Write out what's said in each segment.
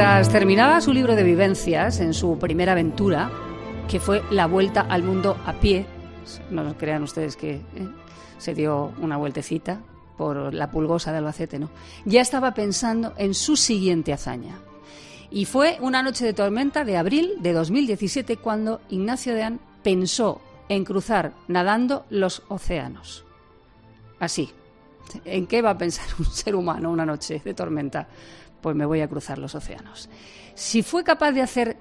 Mientras terminaba su libro de vivencias en su primera aventura, que fue la vuelta al mundo a pie, no crean ustedes que se dio una vueltecita por la Pulgosa de Albacete, no, ya estaba pensando en su siguiente hazaña. Y fue una noche de tormenta de abril de 2017 cuando Ignacio Deán pensó en cruzar nadando los océanos. Así. ¿En qué va a pensar un ser humano una noche de tormenta? Pues me voy a cruzar los océanos. Si fue capaz de hacer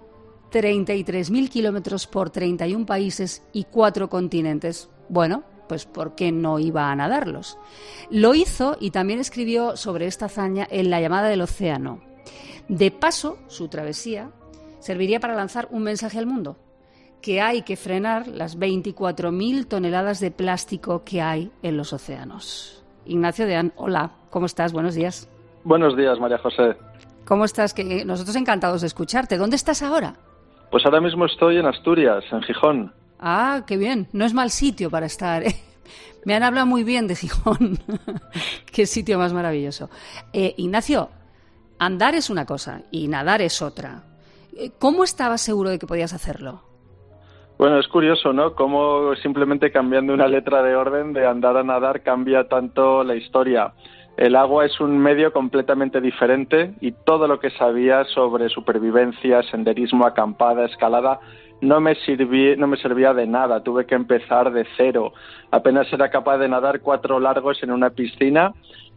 33.000 kilómetros por 31 países y 4 continentes, bueno, pues ¿por qué no iba a nadarlos? Lo hizo y también escribió sobre esta hazaña en La llamada del océano. De paso, su travesía serviría para lanzar un mensaje al mundo, que hay que frenar las 24.000 toneladas de plástico que hay en los océanos. Ignacio Deán, hola, ¿cómo estás? Buenos días. Buenos días, María José. ¿Cómo estás? Que nosotros encantados de escucharte. ¿Dónde estás ahora? Pues ahora mismo estoy en Asturias, en Gijón. Ah, qué bien. No es mal sitio para estar, ¿eh? Me han hablado muy bien de Gijón. Qué sitio más maravilloso. Ignacio, andar es una cosa y nadar es otra. ¿Cómo estabas seguro de que podías hacerlo? Bueno, es curioso, ¿no? Cómo simplemente cambiando una letra de orden de andar a nadar cambia tanto la historia. El agua es un medio completamente diferente y todo lo que sabía sobre supervivencia, senderismo, acampada, escalada, no me servía de nada. Tuve que empezar de cero. Apenas era capaz de nadar 4 largos en una piscina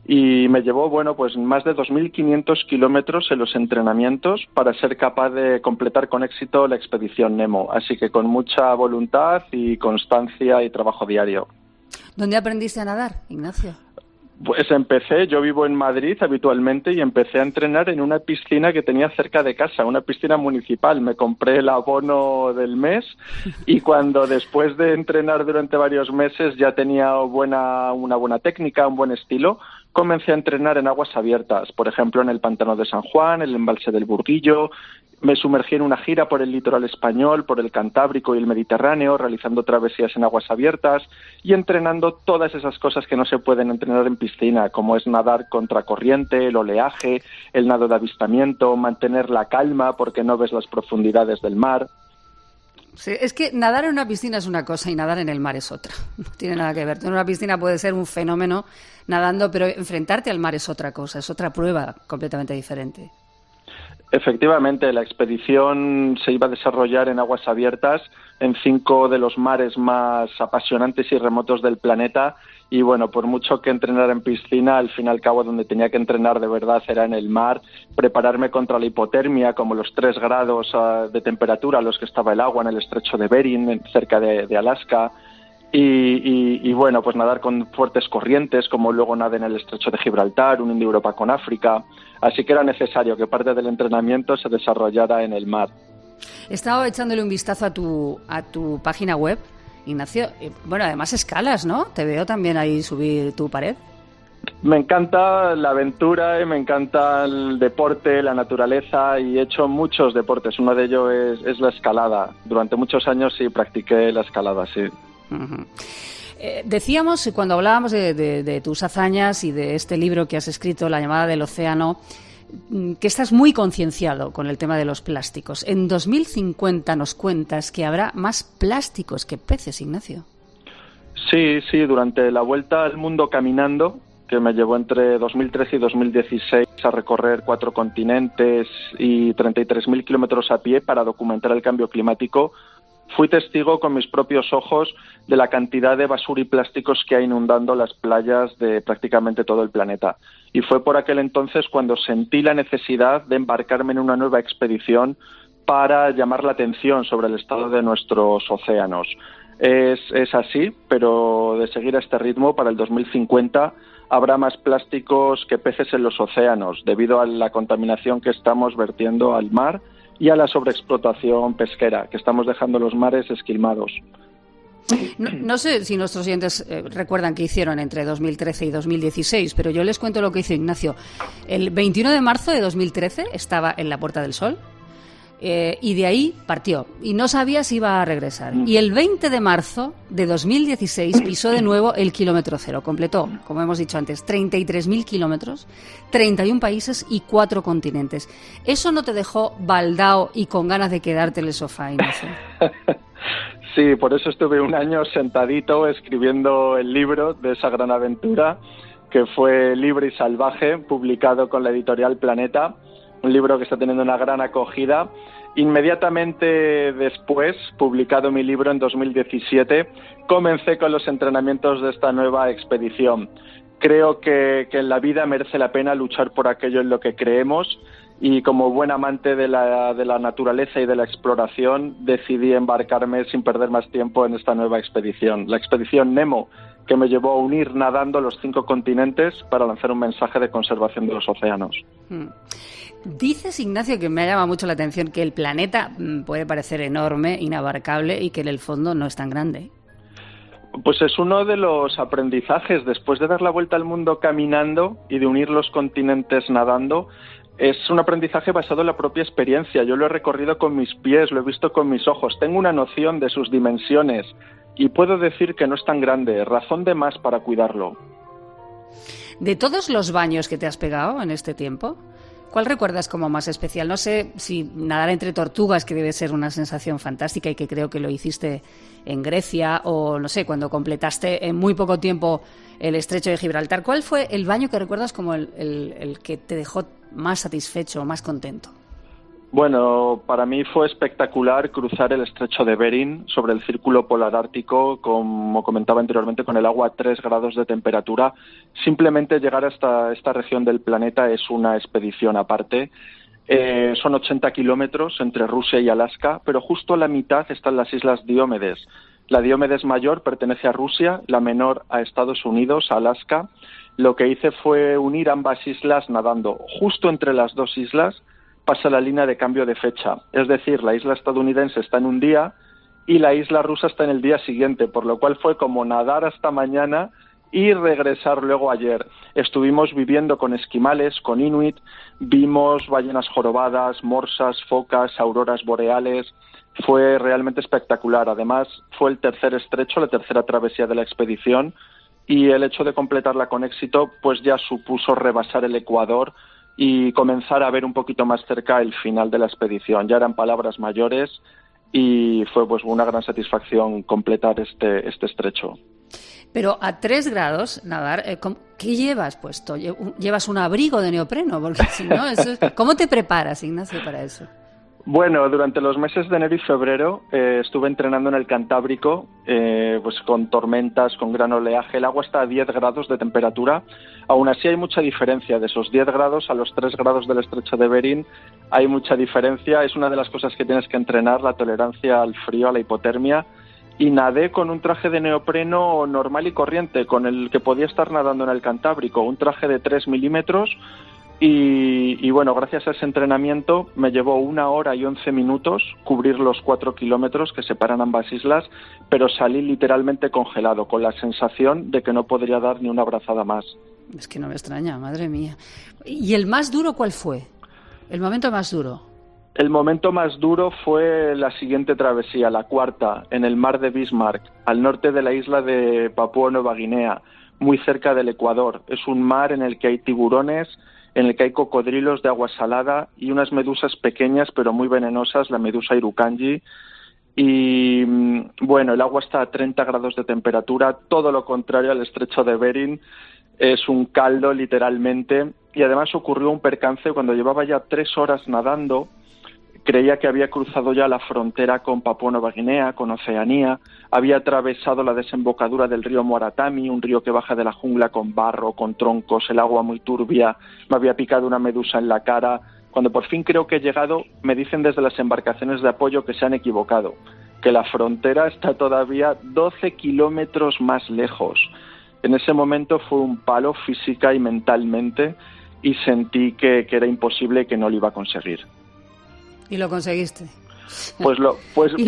y me llevó, pues más de 2.500 kilómetros en los entrenamientos para ser capaz de completar con éxito la expedición Nemo. Así que con mucha voluntad y constancia y trabajo diario. ¿Dónde aprendiste a nadar, Ignacio? Pues yo vivo en Madrid habitualmente y empecé a entrenar en una piscina que tenía cerca de casa, una piscina municipal. Me compré el abono del mes y cuando después de entrenar durante varios meses ya tenía una buena técnica, un buen estilo, comencé a entrenar en aguas abiertas, por ejemplo en el Pantano de San Juan, el embalse del Burguillo. Me sumergí en una gira por el litoral español, por el Cantábrico y el Mediterráneo, realizando travesías en aguas abiertas y entrenando todas esas cosas que no se pueden entrenar en piscina, como es nadar contracorriente, el oleaje, el nado de avistamiento, mantener la calma porque no ves las profundidades del mar. Sí, es que nadar en una piscina es una cosa y nadar en el mar es otra. No tiene nada que ver. En una piscina puede ser un fenómeno nadando, pero enfrentarte al mar es otra cosa, es otra prueba completamente diferente. Efectivamente, la expedición se iba a desarrollar en aguas abiertas, en 5 de los mares más apasionantes y remotos del planeta. Y por mucho que entrenar en piscina, al fin y al cabo donde tenía que entrenar de verdad era en el mar, prepararme contra la hipotermia, como los 3 grados de temperatura a los que estaba el agua en el estrecho de Bering, cerca de Alaska. Y pues nadar con fuertes corrientes, como luego nadé en el estrecho de Gibraltar, uniendo Europa con África. Así que era necesario que parte del entrenamiento se desarrollara en el mar. He estado echándole un vistazo a tu página web, Ignacio. Además escalas, ¿no? Te veo también ahí subir tu pared. Me encanta la aventura, me encanta el deporte, la naturaleza y he hecho muchos deportes. Uno de ellos es la escalada. Durante muchos años sí practiqué la escalada, sí. Uh-huh. Decíamos, cuando hablábamos de tus hazañas y de este libro que has escrito, La llamada del océano, que estás muy concienciado con el tema de los plásticos. En 2050 nos cuentas que habrá más plásticos que peces, Ignacio. Sí, durante la vuelta al mundo caminando, que me llevó entre 2013 y 2016 a recorrer 4 continentes y 33.000 kilómetros a pie para documentar el cambio climático, fui testigo con mis propios ojos de la cantidad de basura y plásticos que hay inundando las playas de prácticamente todo el planeta. Y fue por aquel entonces cuando sentí la necesidad de embarcarme en una nueva expedición para llamar la atención sobre el estado de nuestros océanos. Es así, pero de seguir a este ritmo, para el 2050 habrá más plásticos que peces en los océanos, debido a la contaminación que estamos vertiendo al mar y a la sobreexplotación pesquera, que estamos dejando los mares esquilmados. No sé si nuestros oyentes recuerdan qué hicieron entre 2013 y 2016, pero yo les cuento lo que hizo Ignacio. El 21 de marzo de 2013 estaba en la Puerta del Sol, y de ahí partió y no sabía si iba a regresar. Y el 20 de marzo de 2016 pisó de nuevo el kilómetro cero. Completó, como hemos dicho antes, 33.000 kilómetros, 31 países y 4 continentes. ¿Eso no te dejó baldao y con ganas de quedarte en el sofá, Ignacio? Sí, por eso estuve un año sentadito escribiendo el libro de esa gran aventura, que fue Libre y Salvaje, publicado con la editorial Planeta, un libro que está teniendo una gran acogida. Inmediatamente después, publicado mi libro en 2017, comencé con los entrenamientos de esta nueva expedición. Creo que en la vida merece la pena luchar por aquello en lo que creemos, y como buen amante de la naturaleza y de la exploración, decidí embarcarme sin perder más tiempo en esta nueva expedición. La expedición Nemo, que me llevó a unir nadando los 5 continentes para lanzar un mensaje de conservación de los océanos. Dices, Ignacio, que me ha llamado mucho la atención, que el planeta puede parecer enorme, inabarcable, y que en el fondo no es tan grande. Pues es uno de los aprendizajes. Después de dar la vuelta al mundo caminando y de unir los continentes nadando, es un aprendizaje basado en la propia experiencia. Yo lo he recorrido con mis pies, lo he visto con mis ojos, tengo una noción de sus dimensiones y puedo decir que no es tan grande, razón de más para cuidarlo. De todos los baños que te has pegado en este tiempo, ¿cuál recuerdas como más especial? No sé si nadar entre tortugas, que debe ser una sensación fantástica y que creo que lo hiciste en Grecia, o no sé, cuando completaste en muy poco tiempo el estrecho de Gibraltar. ¿Cuál fue el baño que recuerdas como el que te dejó más satisfecho, más contento? Bueno, para mí fue espectacular cruzar el estrecho de Bering sobre el círculo polar ártico, como comentaba anteriormente, con el agua a 3 grados de temperatura. Simplemente llegar hasta esta región del planeta es una expedición aparte. Son 80 kilómetros entre Rusia y Alaska, pero justo a la mitad están las islas Diómedes. La Diómedes mayor pertenece a Rusia, la menor a Estados Unidos, a Alaska. Lo que hice fue unir ambas islas nadando. Justo entre las 2 islas pasa la línea de cambio de fecha. Es decir, la isla estadounidense está en un día y la isla rusa está en el día siguiente, por lo cual fue como nadar hasta mañana y regresar luego ayer. Estuvimos viviendo con esquimales, con inuit, vimos ballenas jorobadas, morsas, focas, auroras boreales. Fue realmente espectacular. Además, fue el tercer estrecho, la tercera travesía de la expedición, y el hecho de completarla con éxito pues ya supuso rebasar el Ecuador y comenzar a ver un poquito más cerca el final de la expedición. Ya eran palabras mayores y fue pues una gran satisfacción completar este estrecho. Pero a 3 grados nadar, ¿qué llevas puesto? ¿Llevas un abrigo de neopreno? Porque si no, ¿cómo te preparas, Ignacio, para eso? Bueno, durante los meses de enero y febrero estuve entrenando en el Cantábrico, pues con tormentas, con gran oleaje. El agua está a 10 grados de temperatura. Aún así hay mucha diferencia. De esos 10 grados a los 3 grados del estrecho de Bering hay mucha diferencia. Es una de las cosas que tienes que entrenar, la tolerancia al frío, a la hipotermia. Y nadé con un traje de neopreno normal y corriente, con el que podía estar nadando en el Cantábrico. Un traje de 3 milímetros. Y bueno, gracias a ese entrenamiento me llevó 1 hora y 11 minutos cubrir los 4 kilómetros que separan ambas islas, pero salí literalmente congelado, con la sensación de que no podría dar ni una brazada más. Es que no me extraña, madre mía. ¿Y el más duro cuál fue? ¿El momento más duro? El momento más duro fue la siguiente travesía, la cuarta, en el mar de Bismarck, al norte de la isla de Papúa Nueva Guinea, muy cerca del Ecuador. Es un mar en el que hay tiburones, en el que hay cocodrilos de agua salada y unas medusas pequeñas pero muy venenosas, la medusa Irukandji. Y bueno, el agua está a 30 grados de temperatura, todo lo contrario al estrecho de Bering. Es un caldo literalmente, y además ocurrió un percance cuando llevaba ya 3 horas nadando. Creía que había cruzado ya la frontera con Papúa Nueva Guinea, con Oceanía, había atravesado la desembocadura del río Moratami, un río que baja de la jungla con barro, con troncos, el agua muy turbia, me había picado una medusa en la cara. Cuando por fin creo que he llegado, me dicen desde las embarcaciones de apoyo que se han equivocado, que la frontera está todavía 12 kilómetros más lejos. En ese momento fue un palo física y mentalmente, y sentí que era imposible y que no lo iba a conseguir. ¿Y lo conseguiste? Lo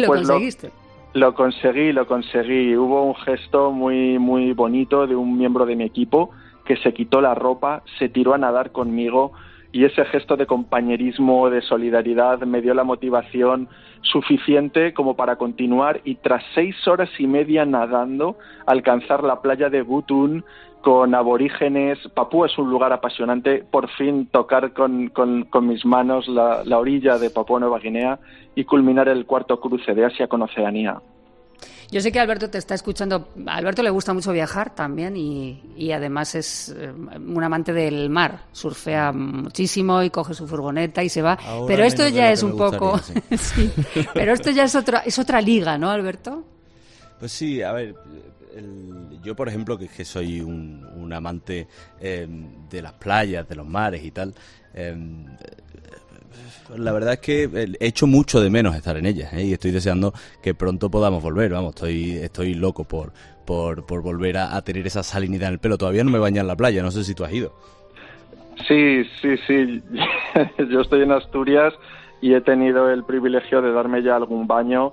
conseguí. Hubo un gesto muy bonito de un miembro de mi equipo que se quitó la ropa, se tiró a nadar conmigo y ese gesto de compañerismo, de solidaridad, me dio la motivación suficiente como para continuar, y tras 6 horas y media nadando, alcanzar la playa de Butun con aborígenes. Papúa es un lugar apasionante. Por fin tocar con mis manos la orilla de Papúa Nueva Guinea y culminar el cuarto cruce de Asia con Oceanía. Yo sé que Alberto te está escuchando. A Alberto le gusta mucho viajar también y además es un amante del mar. Surfea muchísimo y coge su furgoneta y se va. Ahora pero esto ya es un gustaría, poco... sí. Sí. Pero esto ya es otra liga, ¿no, Alberto? Pues sí, a ver, yo por ejemplo, que soy un amante de las playas, de los mares y tal, la verdad es que he hecho mucho de menos estar en ellas, y estoy deseando que pronto podamos volver. Vamos, estoy loco por volver a tener esa salinidad en el pelo. Todavía no me baño en la playa, no sé si tú has ido. Sí. Yo estoy en Asturias y he tenido el privilegio de darme ya algún baño.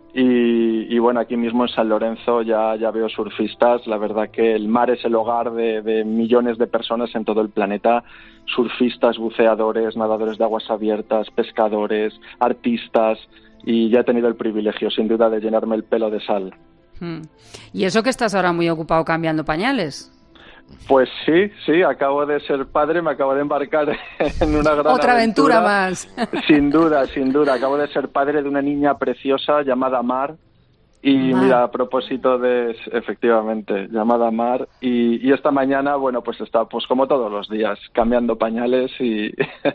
Y bueno, aquí mismo en San Lorenzo ya veo surfistas. La verdad que el mar es el hogar de millones de personas en todo el planeta. Surfistas, buceadores, nadadores de aguas abiertas, pescadores, artistas, y ya he tenido el privilegio, sin duda, de llenarme el pelo de sal. ¿Y eso que estás ahora muy ocupado cambiando pañales? Pues sí, acabo de ser padre, me acabo de embarcar en una gran Otra aventura más. Sin duda, acabo de ser padre de una niña preciosa llamada Mar. Y mira, a propósito efectivamente, llamada Mar, y esta mañana, bueno, pues está, pues como todos los días, cambiando pañales y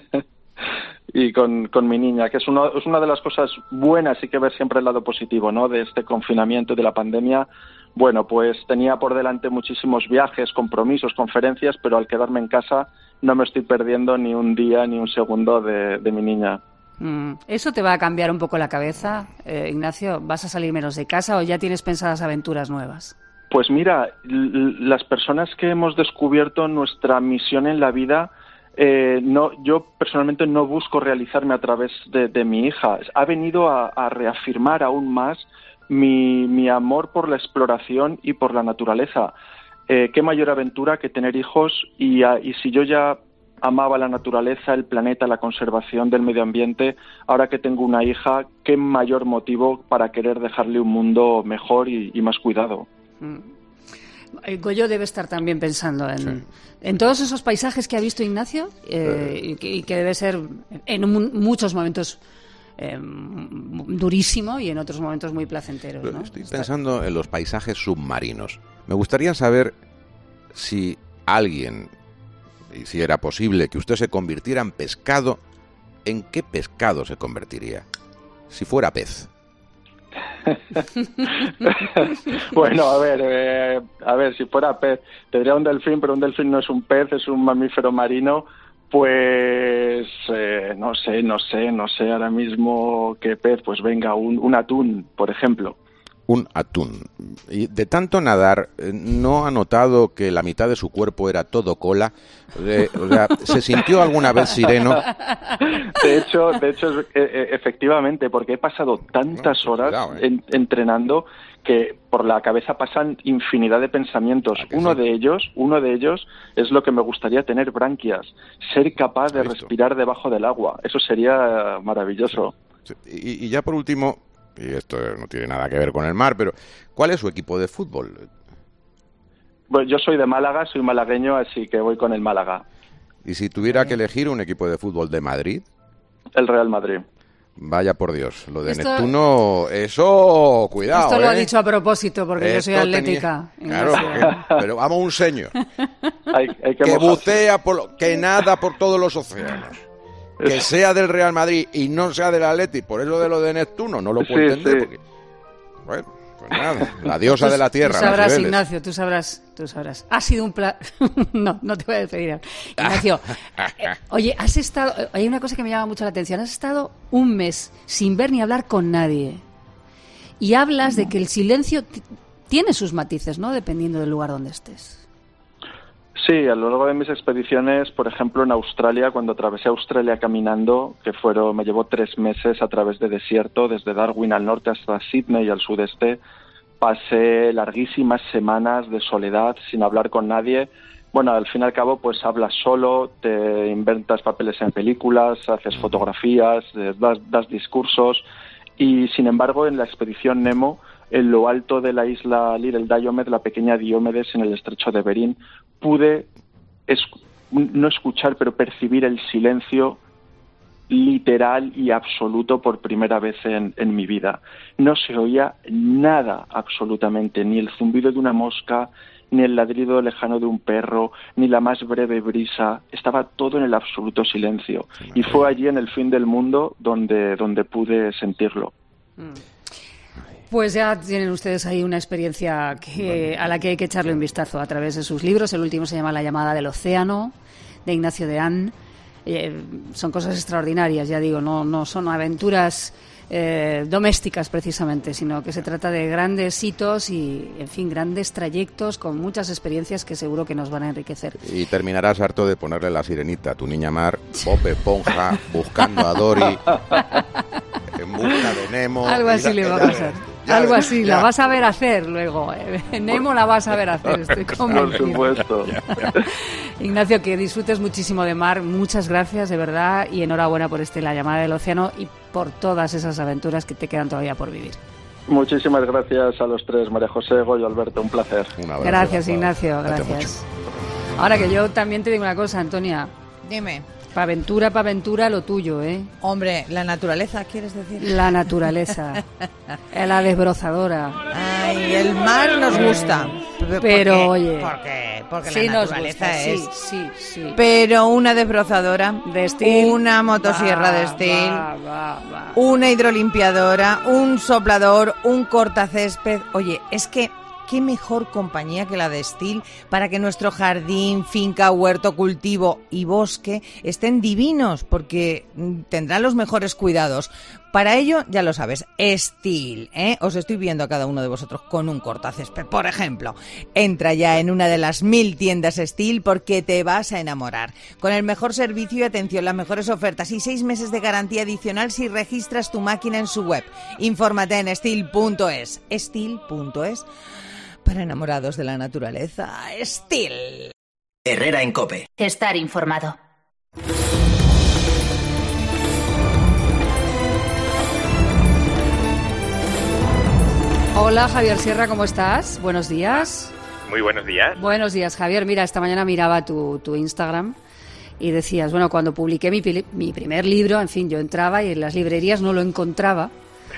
y con mi niña, que es una de las cosas buenas. Hay que ver siempre el lado positivo, ¿no?, de este confinamiento y de la pandemia. Bueno, pues tenía por delante muchísimos viajes, compromisos, conferencias, pero al quedarme en casa no me estoy perdiendo ni un día ni un segundo de mi niña. ¿Eso te va a cambiar un poco la cabeza, Ignacio? ¿Vas a salir menos de casa o ya tienes pensadas aventuras nuevas? Pues mira, las personas que hemos descubierto nuestra misión en la vida, yo personalmente no busco realizarme a través de mi hija. Ha venido a reafirmar aún más mi amor por la exploración y por la naturaleza. Qué mayor aventura que tener hijos, y si yo ya amaba la naturaleza, el planeta, la conservación del medio ambiente, ahora que tengo una hija, qué mayor motivo para querer dejarle un mundo mejor y más cuidado. Goyo debe estar también pensando en todos esos paisajes que ha visto Ignacio, y que debe ser en muchos momentos durísimo y en otros momentos muy placentero, ¿no? Estoy pensando en los paisajes submarinos. Me gustaría saber si alguien, y si era posible, que usted se convirtiera en pescado, ¿en qué pescado se convertiría? Si fuera pez. Bueno, a ver, si fuera pez, tendría un delfín, pero un delfín no es un pez, es un mamífero marino. Pues no sé ahora mismo qué pez. Pues venga, un atún, por ejemplo. Un atún. Y de tanto nadar, ¿no ha notado que la mitad de su cuerpo era todo cola? O sea, ¿se sintió alguna vez sireno? De hecho, efectivamente, porque he pasado tantas horas entrenando que por la cabeza pasan infinidad de pensamientos. Uno de ellos es lo que me gustaría tener: branquias, ser capaz de respirar debajo del agua. Eso sería maravilloso. Sí. Y ya por último, y esto no tiene nada que ver con el mar, pero ¿cuál es su equipo de fútbol? Bueno, yo soy de Málaga, soy malagueño, así que voy con el Málaga. ¿Y si tuviera que elegir un equipo de fútbol de Madrid? El Real Madrid. Vaya por Dios, lo de Neptuno, eso, cuidado. Esto lo ha dicho a propósito, porque yo soy atlética. Claro, pero vamos, un señor hay que bucea, que nada por todos los océanos, que sea del Real Madrid y no sea del Atleti, por eso de lo de Neptuno, no lo puedo entender. Porque, bueno, pues nada, la diosa de la tierra. Tú sabrás, Ignacio, tú sabrás. Ha sido un no te voy a despedir. Ignacio, oye, hay una cosa que me llama mucho la atención. Has estado un mes sin ver ni hablar con nadie. Y hablas de que el silencio tiene sus matices, ¿no?, dependiendo del lugar donde estés. Sí, a lo largo de mis expediciones, por ejemplo, en Australia, cuando atravesé Australia caminando, me llevó 3 meses a través de desierto, desde Darwin al norte hasta Sydney al sudeste. Pasé larguísimas semanas de soledad, sin hablar con nadie, bueno, al fin y al cabo, pues hablas solo, te inventas papeles en películas, haces fotografías, das discursos, y sin embargo, en la expedición Nemo, en lo alto de la isla Little Diomed, la pequeña Diomedes en el estrecho de Bering, pude no escuchar, pero percibir el silencio literal y absoluto por primera vez en mi vida. No se oía nada absolutamente, ni el zumbido de una mosca, ni el ladrido lejano de un perro, ni la más breve brisa. Estaba todo en el absoluto silencio. Y fue allí, en el fin del mundo, donde pude sentirlo. Pues ya tienen ustedes ahí una experiencia a la que hay que echarle un vistazo a través de sus libros. El último se llama La llamada del océano, de Ignacio Deán. Son cosas extraordinarias, ya digo, no son aventuras domésticas precisamente, sino que se trata de grandes hitos y, en fin, grandes trayectos con muchas experiencias que seguro que nos van a enriquecer. Y terminarás harto de ponerle la sirenita a tu niña Mar, Bob Esponja, buscando a Dory, en busca de Nemo. Algo así le va a pasar. Algo así, la vas a ver hacer luego. Nemo la vas a ver hacer, estoy convencida. Por supuesto. Ignacio, que disfrutes muchísimo de mar. Muchas gracias, de verdad, y enhorabuena por La llamada del océano y por todas esas aventuras que te quedan todavía por vivir. Muchísimas gracias a los tres, María José, Goyo, Alberto, un placer. Un abrazo. Gracias, Ignacio, gracias. Ahora que yo también te digo una cosa, Antonia. Dime. Pa' aventura, lo tuyo, ¿eh? Hombre, la naturaleza, ¿quieres decir? La naturaleza. La desbrozadora. Ay, el mar nos gusta. Pero, oye... Porque sí, la naturaleza nos gusta, es... Sí. Pero una desbrozadora, de Stihl, una motosierra de Stihl, va. una hidrolimpiadora, un soplador, un cortacésped... Oye, es que... ¿Qué mejor compañía que la de Stihl para que nuestro jardín, finca, huerto, cultivo y bosque estén divinos? Porque tendrán los mejores cuidados. Para ello, ya lo sabes, Stihl, ¿eh? Os estoy viendo a cada uno de vosotros con un cortacésped, por ejemplo. Entra ya en una de las 1000 tiendas Stihl porque te vas a enamorar. Con el mejor servicio y atención, las mejores ofertas y 6 meses de garantía adicional si registras tu máquina en su web. Infórmate en Stihl.es. Stihl.es. Para enamorados de la naturaleza, Stihl. Herrera en COPE. Estar informado. Hola, Javier Sierra, ¿cómo estás? Buenos días. Muy buenos días. Buenos días, Javier. Mira, esta mañana miraba tu Instagram y decías, bueno, cuando publiqué mi primer libro, en fin, yo entraba y en las librerías no lo encontraba.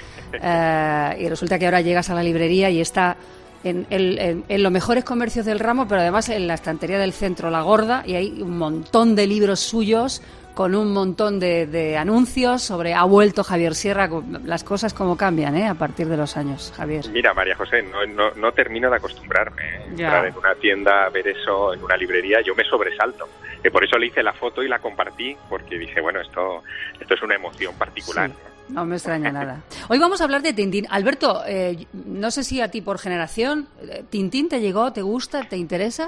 Y resulta que ahora llegas a la librería y está en los mejores comercios del ramo, pero además en la estantería del centro, La Gorda, y hay un montón de libros suyos con un montón de anuncios sobre ha vuelto Javier Sierra. Las cosas como cambian, a partir de los años, Javier. Mira, María José, no termino de acostumbrarme. Entrar en una tienda, ver eso en una librería, yo me sobresalto. Por eso le hice la foto y la compartí, porque dije, bueno, esto es una emoción particular. Sí. No me extraña nada. Hoy vamos a hablar de Tintín. Alberto, no sé si a ti por generación, ¿Tintín te llegó, te gusta, te interesa?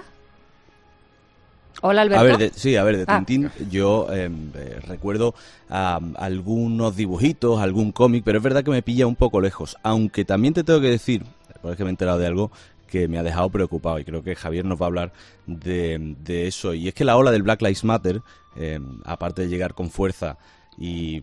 Hola, Alberto. A ver, de Tintín yo recuerdo algunos dibujitos, algún cómic, pero es verdad que me pilla un poco lejos. Aunque también te tengo que decir, porque me he enterado de algo que me ha dejado preocupado, y creo que Javier nos va a hablar de eso. Y es que la ola del Black Lives Matter, aparte de llegar con fuerza y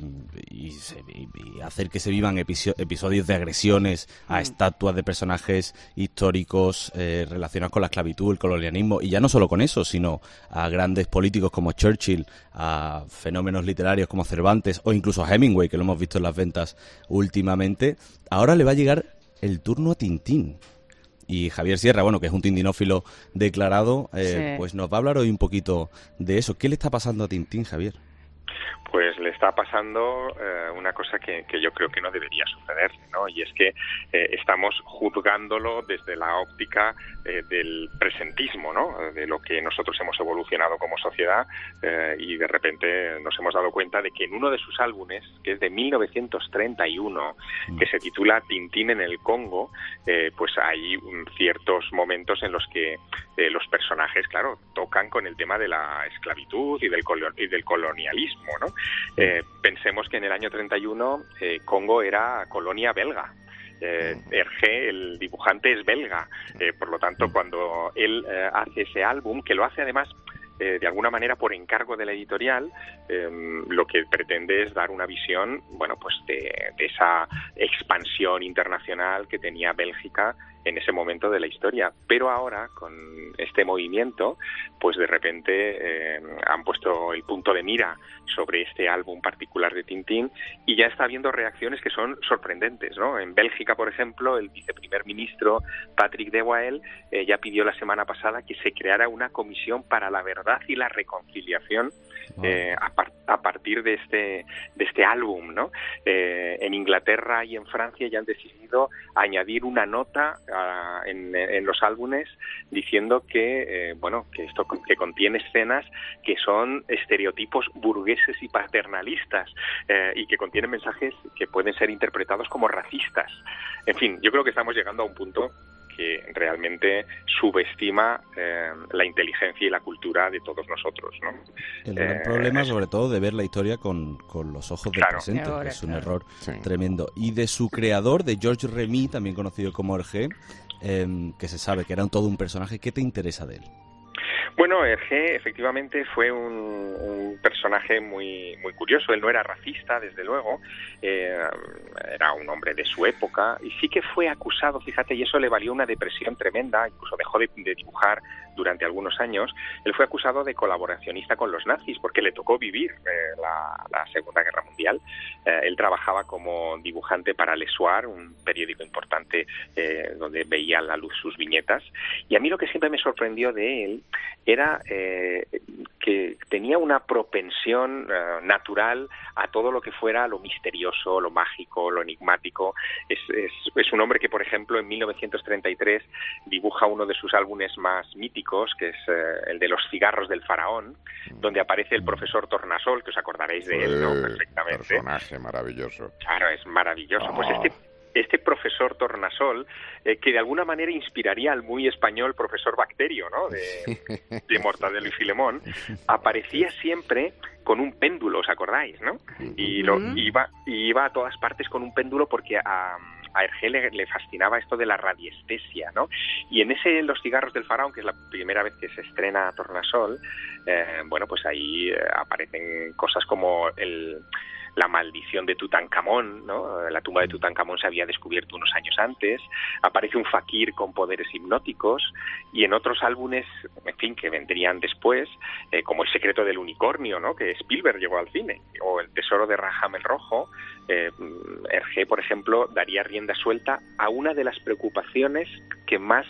hacer que se vivan episodios de agresiones a estatuas de personajes históricos relacionados con la esclavitud, el colonialismo, y ya no solo con eso, sino a grandes políticos como Churchill, a fenómenos literarios como Cervantes o incluso a Hemingway, que lo hemos visto en las ventas últimamente. Ahora le va a llegar el turno a Tintín. Y Javier Sierra, bueno, que es un tindinófilo declarado, pues nos va a hablar hoy un poquito de eso. ¿Qué le está pasando a Tintín, Javier? Pues le está pasando una cosa que yo creo que no debería sucederle, ¿no? Y es que estamos juzgándolo desde la óptica del presentismo, ¿no? De lo que nosotros hemos evolucionado como sociedad, y de repente nos hemos dado cuenta de que en uno de sus álbumes, que es de 1931, que se titula Tintín en el Congo, pues hay ciertos momentos en los que los personajes, claro, tocan con el tema de la esclavitud y del colonialismo, ¿no? Pensemos que en el año 31 Congo era colonia belga. Hergé, el dibujante, es belga. Por lo tanto, cuando él hace ese álbum, que lo hace además de alguna manera por encargo de la editorial, lo que pretende es dar una visión, bueno, pues de esa expansión internacional que tenía Bélgica en ese momento de la historia. Pero ahora, con este movimiento, pues de repente han puesto el punto de mira sobre este álbum particular de Tintín y ya está habiendo reacciones que son sorprendentes, ¿no? En Bélgica, por ejemplo, el viceprimer ministro Patrick de Wael ya pidió la semana pasada que se creara una comisión para la verdad y la reconciliación a partir de este álbum, ¿no? En Inglaterra y en Francia ya han decidido añadir una nota en los álbumes diciendo que que esto que contiene escenas que son estereotipos burgueses y paternalistas y que contienen mensajes que pueden ser interpretados como racistas. En fin, yo creo que estamos llegando a un punto que realmente subestima la inteligencia y la cultura de todos nosotros, ¿no? El gran problema, sobre todo, de ver la historia con los ojos del presente, que es un error tremendo. Y de su creador, de Georges Remy, también conocido como Hergé, que se sabe que era todo un personaje. ¿Qué te interesa de él? Bueno, Hergé efectivamente fue un personaje muy muy curioso. Él no era racista, desde luego, era un hombre de su época y sí que fue acusado, fíjate, y eso le valió una depresión tremenda, incluso dejó de dibujar durante algunos años. Él fue acusado de colaboracionista con los nazis porque le tocó vivir la Segunda Guerra Mundial. Él trabajaba como dibujante para Le Soir, un periódico importante donde veía a la luz sus viñetas, y a mí lo que siempre me sorprendió de él era que tenía una propensión natural a todo lo que fuera lo misterioso, lo mágico, lo enigmático. Es un hombre que, por ejemplo, en 1933 dibuja uno de sus álbumes más míticos, que es el de Los cigarros del faraón, donde aparece el profesor Tornasol, que os acordaréis de él, ¿no? Perfectamente. Personaje maravilloso. Claro, es maravilloso. Pues este profesor Tornasol, que de alguna manera inspiraría al muy español profesor Bacterio, ¿no? De Mortadelo y Filemón, aparecía siempre con un péndulo, ¿os acordáis, no? Y iba a todas partes con un péndulo porque a Hergé le fascinaba esto de la radiestesia, ¿no? Y en Los cigarros del faraón, que es la primera vez que se estrena Tornasol, pues ahí aparecen cosas como la maldición de Tutankamón, ¿no? La tumba de Tutankamón se había descubierto unos años antes. Aparece un fakir con poderes hipnóticos, y en otros álbumes, en fin, que vendrían después, como El secreto del unicornio, ¿no? Que Spielberg llevó al cine, o El tesoro de Raham el Rojo, Hergé, por ejemplo, daría rienda suelta a una de las preocupaciones que más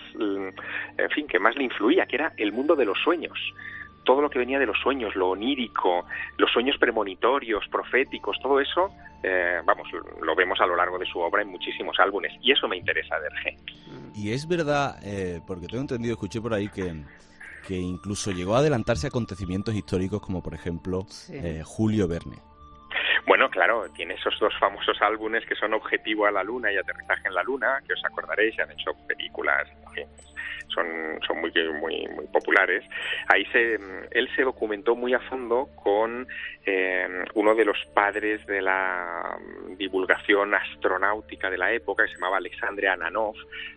le influía, que era el mundo de los sueños. Todo lo que venía de los sueños, lo onírico, los sueños premonitorios, proféticos, todo eso, lo vemos a lo largo de su obra en muchísimos álbumes, y eso me interesa de Hergé. Y es verdad, porque tengo entendido, escuché por ahí que incluso llegó a adelantarse a acontecimientos históricos como, por ejemplo, Julio Verne. Bueno, claro, tiene esos dos famosos álbumes que son Objetivo a la Luna y Aterrizaje en la Luna, que os acordaréis, se han hecho películas, en fin, son muy muy populares. Ahí él se documentó muy a fondo con uno de los padres de la divulgación astronáutica de la época, que se llamaba Alexandre Ananov.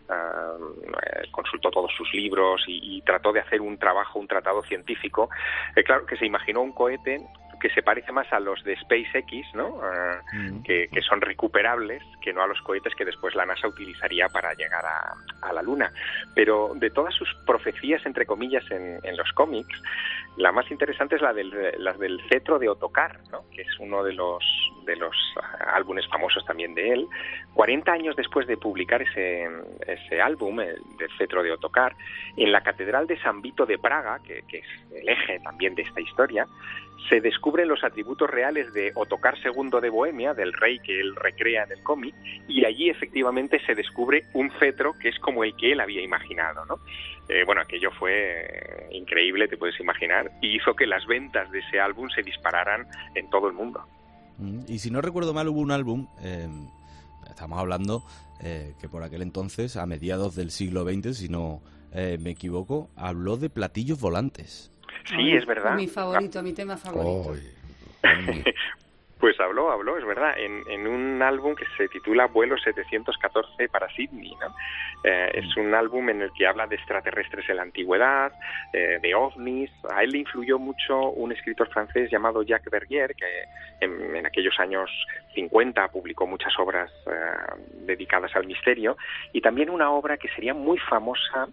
Consultó todos sus libros y trató de hacer un tratado científico. Claro, que se imaginó un cohete que se parece más a los de SpaceX, ¿no? Que son recuperables, que no a los cohetes que después la NASA utilizaría para llegar a la Luna. Pero de todas sus profecías, entre comillas, en los cómics, la más interesante es la del cetro de Ottokar, ¿no? Que es uno de los álbumes famosos también de él. 40 años después de publicar ese álbum, el del cetro de Ottokar, en la Catedral de San Vito de Praga, que es el eje también de esta historia, se descubren los atributos reales de Ottokar II de Bohemia, del rey que él recrea en el cómic, y allí efectivamente se descubre un cetro que es como el que él había imaginado, ¿no? Aquello fue increíble, te puedes imaginar, y hizo que las ventas de ese álbum se dispararan en todo el mundo. Y si no recuerdo mal, hubo un álbum, estamos hablando que por aquel entonces, a mediados del siglo XX, si no me equivoco, habló de platillos volantes. Sí, es verdad. Mi favorito, mi tema favorito. Pues habló, es verdad, en un álbum que se titula Vuelo 714 para Sydney, ¿no? Es un álbum en el que habla de extraterrestres en la antigüedad, de ovnis. A él le influyó mucho un escritor francés llamado Jacques Verrier, que en aquellos años 50 publicó muchas obras dedicadas al misterio, y también una obra que sería muy famosa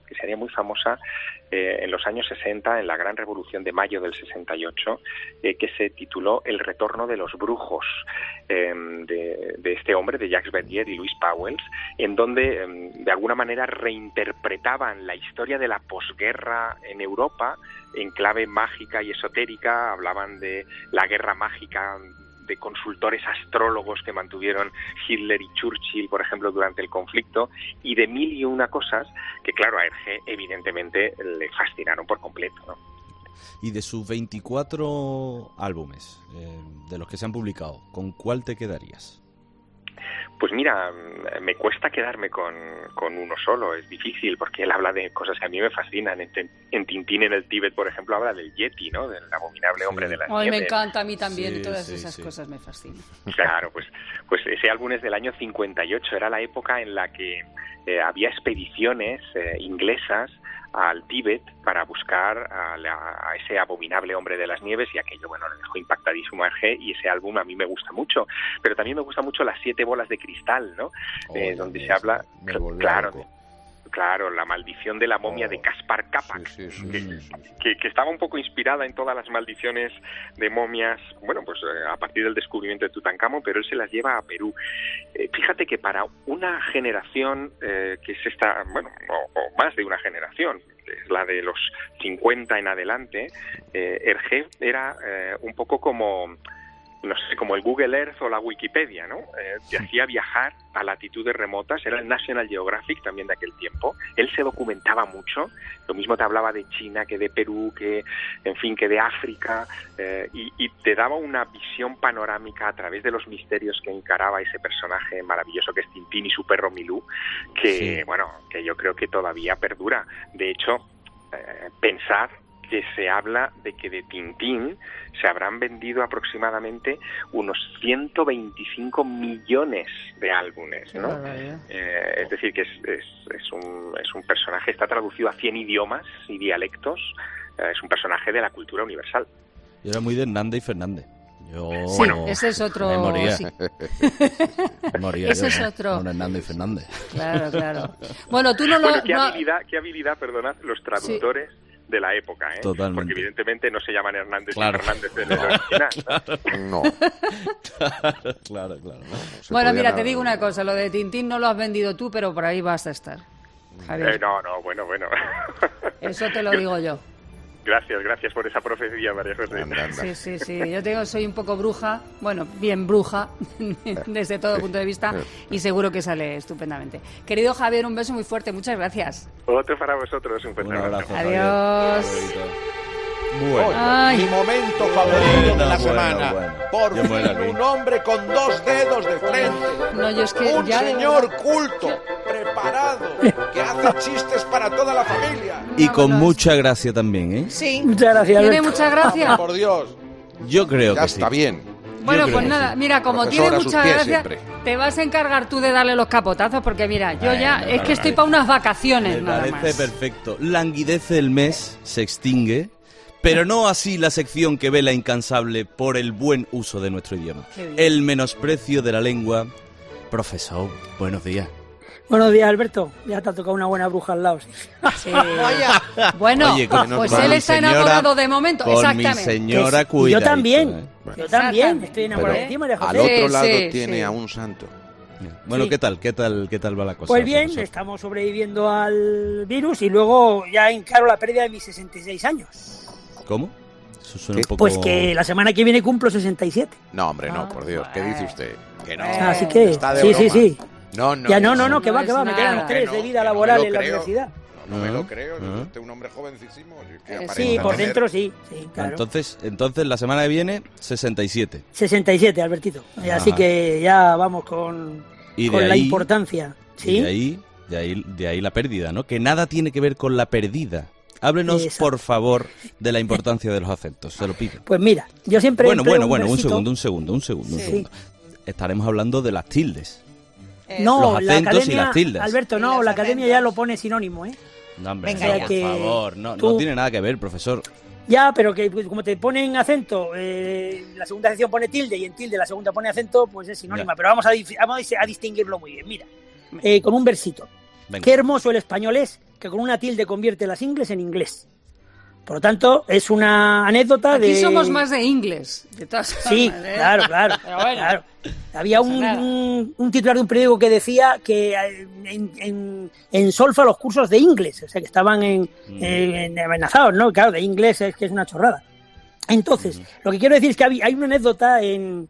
en los años 60, en la gran revolución de mayo del 68, que se tituló El retorno de los brujos, de este hombre, de Jacques Verrier y Louis Pauwels, en donde de alguna manera reinterpretaban la historia de la posguerra en Europa en clave mágica y esotérica. Hablaban de la guerra mágica, de consultores astrólogos que mantuvieron Hitler y Churchill, por ejemplo, durante el conflicto, y de mil y una cosas que, claro, a Hergé evidentemente le fascinaron por completo, ¿no? Y de sus 24 álbumes, de los que se han publicado, ¿con cuál te quedarías? Pues mira, me cuesta quedarme con uno solo, es difícil, porque él habla de cosas que a mí me fascinan. En Tintín en el Tíbet, por ejemplo, habla del Yeti, ¿no? Del abominable hombre de las nieves. Me encanta a mí también, Sí, y todas sí, esas sí. cosas me fascinan. Claro, pues ese álbum es del año 58, era la época en la que había expediciones inglesas al Tíbet para buscar a ese abominable hombre de las nieves, y aquello, bueno, le dejó impactadísimo a Hergé, y ese álbum a mí me gusta mucho. Pero también me gusta mucho Las 7 bolas de cristal, ¿no? Donde se habla, claro, la maldición de la momia de Kaspar Kapak, que estaba un poco inspirada en todas las maldiciones de momias, bueno, pues a partir del descubrimiento de Tutankamón, pero él se las lleva a Perú. Fíjate que para una generación que es esta, bueno, o más de una generación, es la de los 50 en adelante, Hergé era un poco como, no sé, como el Google Earth o la Wikipedia, ¿no? Te hacía viajar a latitudes remotas, era el National Geographic también de aquel tiempo. Él se documentaba mucho, lo mismo te hablaba de China que de Perú, que de África, y te daba una visión panorámica a través de los misterios que encaraba ese personaje maravilloso que es Tintín y su perro Milú, que, bueno, que yo creo que todavía perdura. De hecho, pensad que se habla de que de Tintín se habrán vendido aproximadamente unos 125 millones de álbumes, ¿no? Es decir, que es un personaje, está traducido a 100 idiomas y dialectos, es un personaje de la cultura universal. Yo era muy de Hernández y Fernández. Sí, bueno, ese es otro. Me moría. Sí. Moría ese yo, es otro. Con Hernández y Fernández. Claro. Bueno, tú no lo... Bueno, qué habilidad, perdonad, los traductores de la época, ¿eh? Totalmente. Porque evidentemente no se llaman Hernández Claro. y Fernández en el original. No. Claro. Bueno, mira, te digo una cosa, lo de Tintín no lo has vendido tú, pero por ahí vas a estar, Javier. No, bueno. Eso te lo digo yo. Gracias por esa profecía, María José. Anda. Sí. Yo soy un poco bruja, bueno, bien bruja, desde todo punto de vista, y seguro que sale estupendamente. Querido Javier, un beso muy fuerte, muchas gracias. Otro para vosotros, un fuerte Un abrazo. abrazo. Adiós. Javier. Bueno. Ay. Mi momento favorito de la semana. bueno. Por Yo muero fin, aquí. un hombre con 2 dedos de frente. No, yo es que Un ya de señor verdad- culto, preparado, que hace chistes para toda la familia. Y con mucha gracia también, ¿eh? Sí. Muchas gracias, Tiene Alberto. mucha gracia. Por Dios. Yo creo Ya que está sí. bien. Bueno, creo pues que nada, sí. mira, como Profesor, tiene a sus mucha pies gracia, siempre. te vas a encargar tú de darle los capotazos, porque mira, yo ya, Bueno, es que estoy para unas vacaciones Me nada parece más. perfecto. Languidece el mes, se extingue, pero no así la sección que vela incansable por el buen uso de nuestro idioma. Qué bien. El menosprecio de la lengua. Profesor, buenos días. Buenos días, Alberto. Ya te ha tocado una buena bruja al lado. Sí. Sí. Bueno, Oye, con- pues con él mi está señora- enamorado de momento, Con mi exactamente. señora Y cuida. yo también. ¿eh? Yo también. Exactamente. Estoy enamorado Pero- de ti, María Al José. otro lado sí, tiene sí. a un santo. Bueno, Sí. ¿qué tal va la cosa? Pues bien, profesor? estamos sobreviviendo al virus y luego ya encaro la pérdida de mis 66 años. ¿Cómo? Eso suena ¿Qué? un poco... Pues que la semana que viene cumplo 67. No, hombre, no, por Dios. ¿Qué dice usted? Que no. Así que, está de sí, broma. sí. No, Ya no, no que va, es me quedan nada. 3 Que de no, vida que no laboral me lo en la creo. universidad. No me Ah, lo creo. ah. Es usted un hombre jovencísimo. Que Sí, Sí, aparenta por tener- dentro sí, claro. Entonces la semana que viene, 67. 67, Albertito. Así Ajá. que ya vamos con Y de la ahí- importancia. Y ¿Sí? de ahí la pérdida, ¿no? Que nada tiene que ver con la perdida. Háblenos, Exacto. por favor, de la importancia de los acentos, se lo pido. Pues mira, yo siempre... Bueno, empleo un versito. segundo. Estaremos hablando de las tildes. No, Los la acentos y academia, las tildes. Alberto, no, los la academia acentos. ya lo pone sinónimo, ¿eh? No, hombre, Venga, no, ya. por favor, no Tú- tiene nada que ver, profesor. Ya, pero que pues, como te ponen acento, la segunda sección pone tilde y en tilde la segunda pone acento, pues es sinónima. Ya. Pero vamos a distinguirlo muy bien. Mira, con un versito. Venga. Qué hermoso el español es, que con una tilde convierte las ingles en inglés. Por lo tanto, es una anécdota Aquí de... somos más de inglés, de todas Sí, formas, ¿eh? claro. Pero bueno, claro. Había no pasa nada. un titular de un periódico que decía que en Solfa los cursos de inglés, o sea, que estaban en amenazados, ¿no? Claro, de inglés es que es una chorrada. Entonces, lo que quiero decir es que hay una anécdota en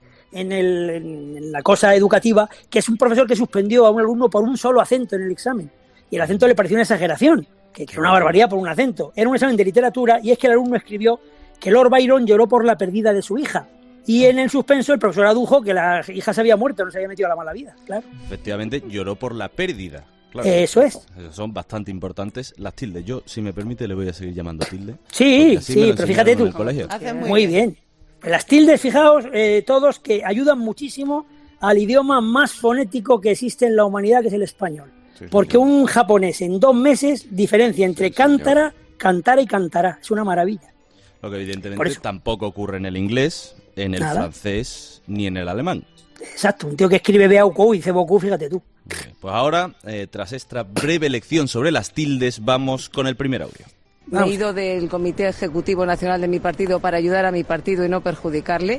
la cosa educativa, que es un profesor que suspendió a un alumno por un solo acento en el examen. Y el acento le pareció una exageración, que era una barbaridad por un acento. Era un examen de literatura y es que el alumno escribió que Lord Byron lloró por la pérdida de su hija. Y en el suspenso el profesor adujo que la hija se había muerto, no se había metido a la mala vida, claro. Efectivamente, lloró por la pérdida. Claro. Eso es. Son bastante importantes las tildes. Yo, si me permite, le voy a seguir llamando tilde. Sí, porque así me lo pero fíjate enseñaron tú. en el colegio. Hace Muy bien. Las tildes, fijaos, todos que ayudan muchísimo al idioma más fonético que existe en la humanidad, que es el español. Sí, Porque señor. un japonés en 2 meses diferencia entre Sí, señor. cántara, cantara y cantará. Es una maravilla. Lo que Por evidentemente eso. tampoco ocurre en el inglés, en el Nada. francés ni en el alemán. Exacto, un tío que escribe Beaucou y dice Beaucoup, fíjate tú. Muy bien. Pues ahora, tras esta breve lección sobre las tildes, vamos con el primer audio. Me he ido del Comité Ejecutivo Nacional de mi partido para ayudar a mi partido y no perjudicarle.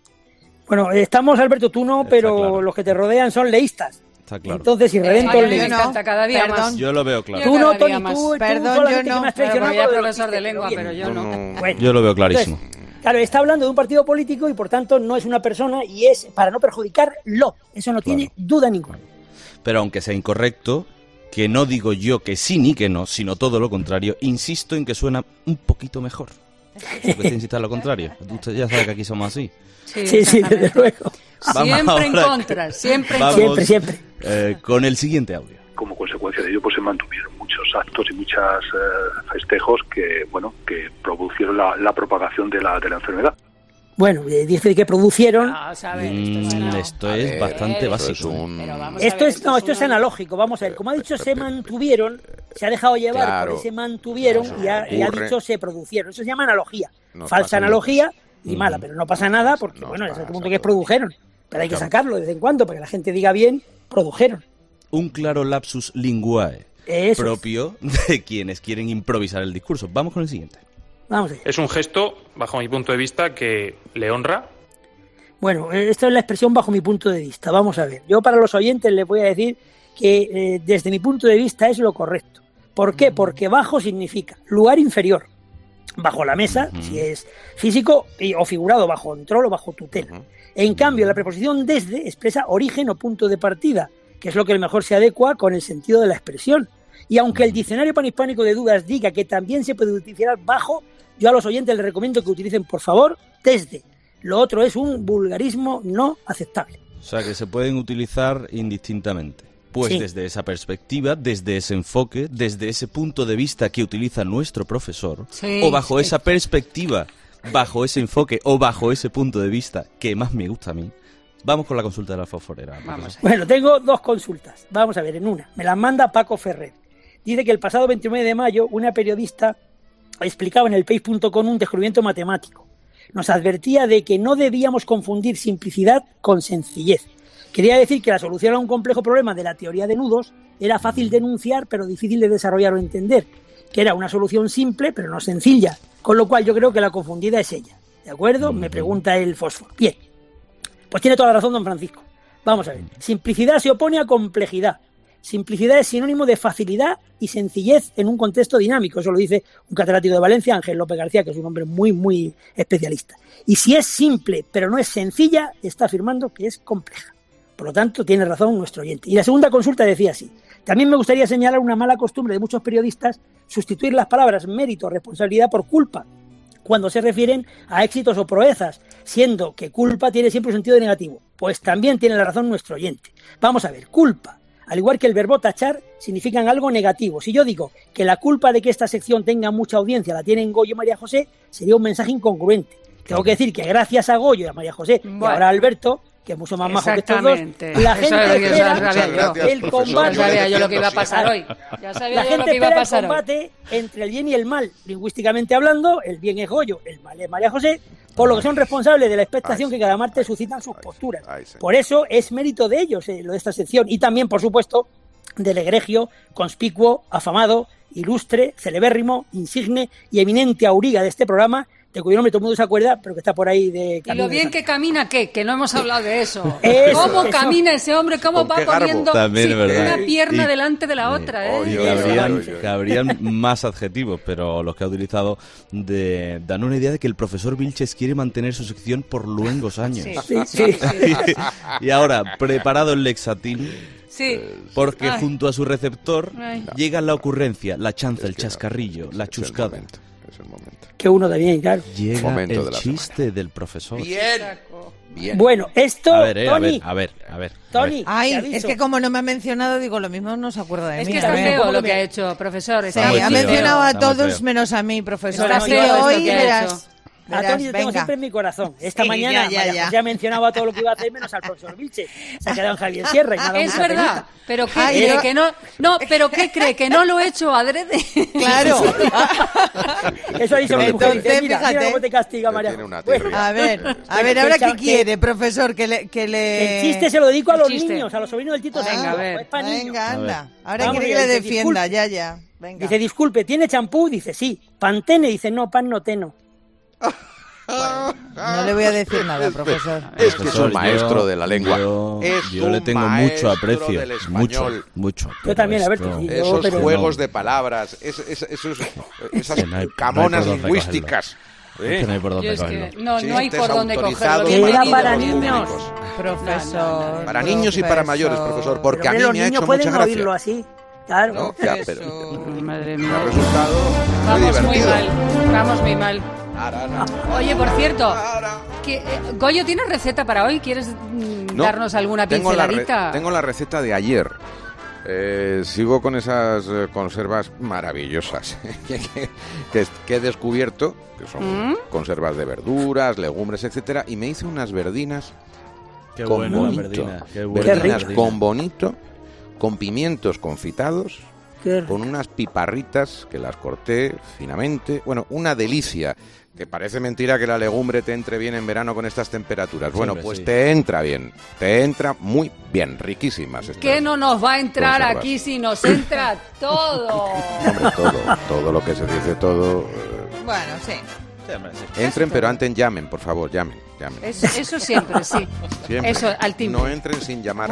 Bueno, estamos, Alberto, tú no, Está pero claro. los que te rodean son leístas. Está claro. Entonces, irredentos a mí me leístas. encanta cada día Perdón. más. Yo lo veo claro. Tú no, cada día Tony, más. tú Perdón, solamente yo no. que me has Pero traicionado porque ya con lo de profesor los de lengua, chistes, pero yo no. Bueno, Yo lo veo clarísimo. entonces, claro, está hablando de un partido político y por tanto no es una persona y es para no perjudicarlo. Eso no tiene duda ninguna. Pero aunque sea incorrecto, que no digo yo que sí ni que no, sino todo lo contrario, insisto en que suena un poquito mejor. ¿Por qué te insiste en lo contrario? Usted ya sabe que aquí somos así. Sí, desde luego. Siempre en ahora contra, siempre en Vamos, contra. Siempre. Con el siguiente audio. Como consecuencia de ello, pues se mantuvieron muchos actos y muchos festejos que, bueno, que produjeron la propagación de la enfermedad. Bueno, dice que produjeron. Vamos a ver, esto no. Esto es bastante Eso básico. es un... Pero vamos a Esto ver, es, no, esto es una- analógico. Vamos a ver, como ha dicho, se mantuvieron, se ha dejado llevar Claro. por ese mantuvieron y ha Ocurre. dicho se produjeron. Eso se llama analogía. Nos Falsa pasa analogía y Ujú. mala, pero no pasa nada porque, Nos bueno, es el pasa punto que es produjeron. Pero hay que Claro. sacarlo de vez en cuando para que la gente diga bien, produjeron. Un claro lapsus linguae Eso. propio de quienes quieren improvisar el discurso. Vamos con el siguiente. Vamos a ver. Es un gesto, bajo mi punto de vista, que le honra. Bueno, esta es la expresión bajo mi punto de vista. Vamos a ver. Yo para los oyentes les voy a decir que desde mi punto de vista es lo correcto. ¿Por qué? Porque bajo significa lugar inferior. Bajo la mesa, si es físico o figurado, bajo control o bajo tutela. En cambio, la preposición desde expresa origen o punto de partida, que es lo que mejor se adecua con el sentido de la expresión. Y aunque el diccionario panhispánico de dudas diga que también se puede utilizar bajo, yo a los oyentes les recomiendo que utilicen, por favor, desde. Lo otro es un vulgarismo no aceptable. O sea, que se pueden utilizar indistintamente. Pues Sí. desde esa perspectiva, desde ese enfoque, desde ese punto de vista que utiliza nuestro profesor, Sí, o bajo sí. esa perspectiva, bajo ese enfoque o bajo ese punto de vista que más me gusta a mí, vamos con la consulta de la fosforera. Vamos. Bueno, tengo 2 consultas. Vamos a ver, en una. Me las manda Paco Ferrer. Dice que el pasado 29 de mayo una periodista explicaba en el País.com un descubrimiento matemático. Nos advertía de que no debíamos confundir simplicidad con sencillez. Quería decir que la solución a un complejo problema de la teoría de nudos era fácil de enunciar, pero difícil de desarrollar o entender. Que era una solución simple, pero no sencilla. Con lo cual yo creo que la confundida es ella. ¿De acuerdo? Me pregunta el fósforo. Bien. Pues tiene toda la razón don Francisco. Vamos a ver. Simplicidad se opone a complejidad. Simplicidad es sinónimo de facilidad y sencillez en un contexto dinámico. Eso lo dice un catedrático de Valencia, Ángel López García, que es un hombre muy, muy especialista. Y si es simple, pero no es sencilla, está afirmando que es compleja. Por lo tanto, tiene razón nuestro oyente. Y la segunda consulta decía así. También me gustaría señalar una mala costumbre de muchos periodistas sustituir las palabras mérito o responsabilidad por culpa, cuando se refieren a éxitos o proezas, siendo que culpa tiene siempre un sentido negativo. Pues también tiene la razón nuestro oyente. Vamos a ver, culpa. al igual que el verbo tachar, significan algo negativo. Si yo digo que la culpa de que esta sección tenga mucha audiencia la tienen Goyo y María José, sería un mensaje incongruente. Tengo que decir que gracias a Goyo y a María José y ahora a Alberto, que es mucho más majo que estos dos, la gente espera el combate. Ya sabía yo lo que iba a pasar hoy. La gente espera el combate entre el bien y el mal. Lingüísticamente hablando, el bien es Goyo, el mal es María José, por lo que son responsables de la expectación que cada martes suscitan sus posturas. Por eso es mérito de ellos lo de esta sección. Y también, por supuesto, del egregio, conspicuo, afamado, ilustre, celebérrimo, insigne y eminente auriga de este programa, de cuyo nombre todo el mundo se acuerda, pero que está por ahí de camino. Y lo bien que camina, ¿qué? Que no hemos hablado de eso. ¿Cómo camina ese hombre? ¿Cómo va poniendo una pierna delante de la otra? Cabrían más adjetivos, pero los que ha utilizado dan una idea de que el profesor Vilches quiere mantener su sección por luengos años. Sí. Y ahora, preparado el lexatín, porque junto a su receptor llega la ocurrencia, la chanza, el chascarrillo, la chuscada. Es el momento. Que uno también, claro. Llega el chiste del profesor. Bien. Bueno, esto, Tony. A ver. Tony, es que como no me ha mencionado, digo, lo mismo no se acuerda de mí. Es que está feo lo que ha hecho, profesor. Ha mencionado a todos menos a mí, profesor. Así que hoy verás. A Tony lo tengo siempre en mi corazón. Esta mañana ya mencionaba todo lo que iba a hacer menos al profesor Vilches. Se ha quedado en Javier Sierra y me ha dado es mucha verdad, penita. pero ¿qué cree que no? No, pero ¿qué cree que no lo he hecho adrede? Claro. Eso ha dicho mi mujer. Dice, mira cómo te castiga, María. Bueno, a ver, ahora qué quiere, profesor, que le... El chiste se lo dedico a los niños, a los sobrinos del Tito. Venga, a ver. Venga, anda. Ahora quiere que le defienda, ya. Venga. Dice, disculpe, ¿tiene champú? Dice, sí. ¿Pantene? Dice, no, pan no teno. Bueno, no le voy a decir nada, profesor. Es que es un maestro de la lengua. Yo le tengo mucho aprecio. Mucho. Yo también, a ver. Esos juegos de palabras, esas camonas lingüísticas. Es que no hay por dónde cogerlo. No hay por dónde cogerlo. Era para niños. Profesor. Para niños y para mayores, profesor, porque a mí me ha hecho mucha gracia. Los niños pueden oírlo así. Claro. No, madre mía. Me ha resultado muy divertido. Vamos muy mal. Oye, por cierto, Goyo, ¿tienes receta para hoy? ¿Quieres darnos alguna pinceladita? Tengo la receta de ayer. Sigo con esas conservas maravillosas que he descubierto, que son conservas de verduras, legumbres, etcétera, y me hice unas verdinas con bonito, verdinas con bonito, con pimientos confitados, con unas piparritas que las corté finamente. Bueno, una delicia. Que parece mentira que la legumbre te entre bien en verano con estas temperaturas. Bueno, pues te entra bien. Te entra muy bien. Riquísimas. ¿Qué no nos va a entrar aquí si nos entra todo? Hombre, todo lo que se dice, todo... Bueno, sí. Entren, pero antes llamen, por favor, llamen. Eso siempre, sí. Siempre. Eso, al timbre. No entren sin llamar.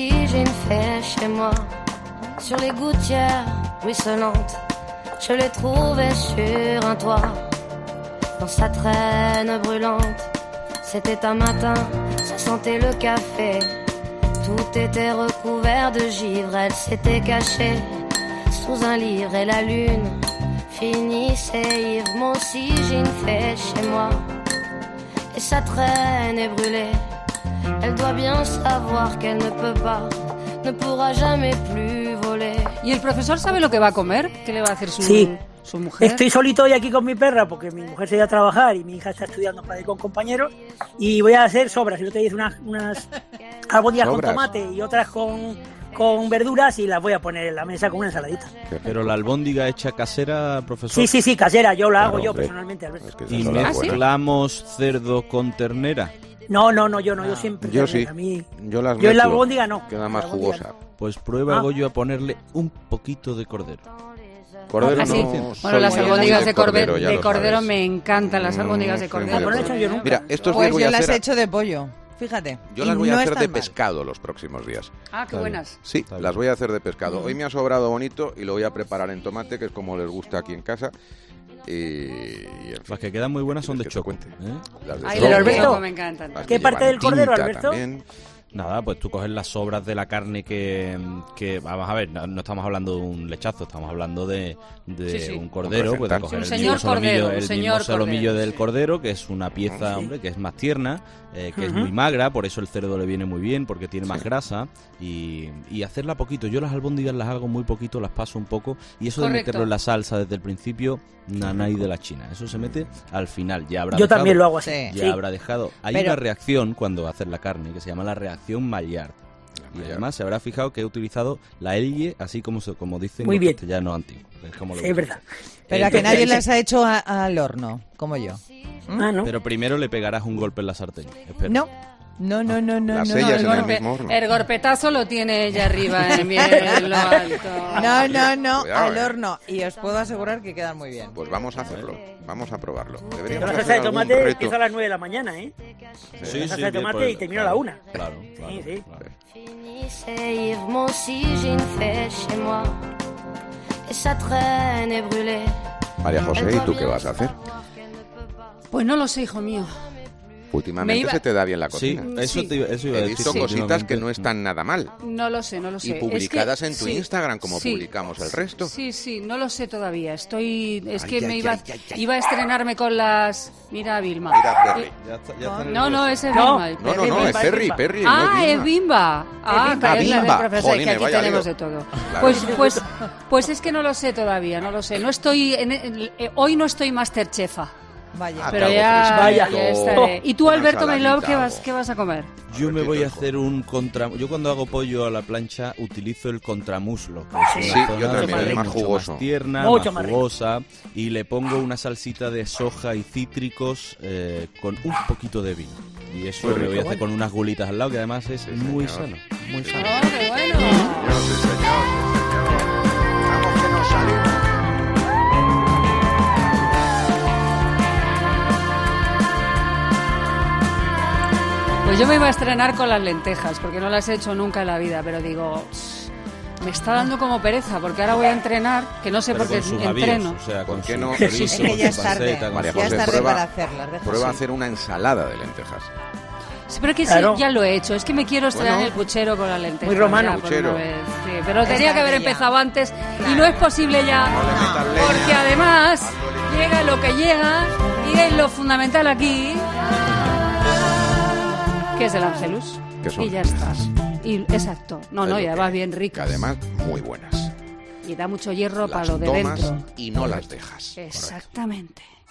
Sur les gouttières ruisselantes, je l'ai trouvé sur un toit, dans sa traîne brûlante. C'était un matin, ça sentait le café, tout était recouvert de givre. Elle s'était cachée sous un livre et la lune finissait ivre. Moi aussi j'ai une fée chez moi, et sa traîne est brûlée. Elle doit bien savoir qu'elle ne peut pas, ne pourra jamais plus voler. ¿Y el profesor sabe lo que va a comer? ¿Qué le va a hacer su mujer? Estoy solito hoy aquí con mi perra porque mi mujer se ha ido a trabajar y mi hija está estudiando para ir con compañeros, y voy a hacer sobras. Y yo te dice unas albóndigas con tomate y otras con verduras, y las voy a poner en la mesa con una ensaladita. Pero la albóndiga hecha casera, profesor. Sí, casera. Yo la hago yo personalmente, Alberto. Es que ¿Y mezclamos cerdo con ternera? No, yo siempre. Yo sí. A mí, yo en la albóndiga no. Queda más jugosa. Pues prueba Goyo a ponerle un poquito de cordero. Cordero Bueno, las albóndigas de cordero me encantan, las albóndigas de cordero. Mira, estos pues voy a yo las hacer... he hecho de pollo, fíjate. Yo las voy a hacer de pescado los próximos días. Ah, qué buenas. Sí, las voy a hacer de pescado. Hoy me ha sobrado bonito y lo voy a preparar en tomate, que es como les gusta aquí en casa. Las que quedan muy buenas son de choco. Las de Alberto, me encantan. ¿Qué parte del cordero, Alberto? También. Nada, pues tú coges las sobras de la carne que vamos a ver, no estamos hablando de un lechazo, estamos hablando de un cordero, puedes coger el mismo solomillo del cordero, que es una pieza, hombre, que es más tierna, que es muy magra, por eso el cerdo le viene muy bien, porque tiene más grasa, y hacerla poquito. Yo las albóndigas las hago muy poquito, las paso un poco, y eso de meterlo en la salsa desde el principio, nanay de la China. Eso se mete al final, ya habrá Yo dejado, también lo hago así. ya habrá dejado. Hay una reacción cuando haces la carne que se llama la reacción Maillard. Y además se habrá fijado que he utilizado la elle, así como dicen los castellanos antiguos. Es verdad. Pero a que nadie las ha hecho al horno, como yo. ¿No? Pero primero le pegarás un golpe en la sartén. Espera. No. El golpetazo lo tiene ella arriba en lo alto. No, al horno. Y os puedo asegurar que quedan muy bien. Pues vamos a hacerlo, vamos a probarlo. La salsa de tomate empieza a las 9 de la mañana, ¿eh? Sí, la salsa de tomate y termina a la 1. Claro. Sí. María José, ¿y tú qué vas a hacer? Pues no lo sé, hijo mío. Últimamente se te da bien la cocina. Sí, eso iba a decir. He visto cositas que no están nada mal. No lo sé. Y publicadas en tu Instagram, como publicamos el resto. Sí, no lo sé todavía. Iba a estrenarme con las... Mira, Vilma. No, ese es Vilma. No, es Perry. Es Bimba. Es la del profesor, que aquí tenemos de todo. Pues es que no lo sé todavía, no lo sé. No estoy... Hoy no estoy Masterchefa. Vaya. Pero ya estaré. ¿Y tú, Alberto Melov, qué vas a comer? Yo me voy a hacer yo cuando hago pollo a la plancha utilizo el contramuslo, que es una zona más jugoso, más tierna, más jugosa, y le pongo una salsita de soja y cítricos con un poquito de vino. Y eso lo voy a hacer con unas gulitas al lado, que además es muy sano. Muy sano. ¡Oh, qué bueno! Vamos que nos salimos. Pues yo me iba a estrenar con las lentejas, porque no las he hecho nunca en la vida, pero digo, me está dando como pereza, porque ahora voy a entrenar, que no sé por qué entreno. O sea, ¿con qué no? Es que ya es tarde, María José, para hacerlas. Prueba a hacer una ensalada de lentejas. Sí, pero que claro. Sí, ya lo he hecho, es que me quiero estrenar el puchero con las lentejas. Muy romano. Puchero. Sí, pero tenía que haber empezado antes, y no es posible ya, porque además llega lo que llega, y es lo fundamental aquí... que es el Ángelus, y ya está. Y exacto, y además bien rica. Además, muy buenas. Y da mucho hierro las para lo de tomas dentro. Y no las dejas. Exactamente. Correcto.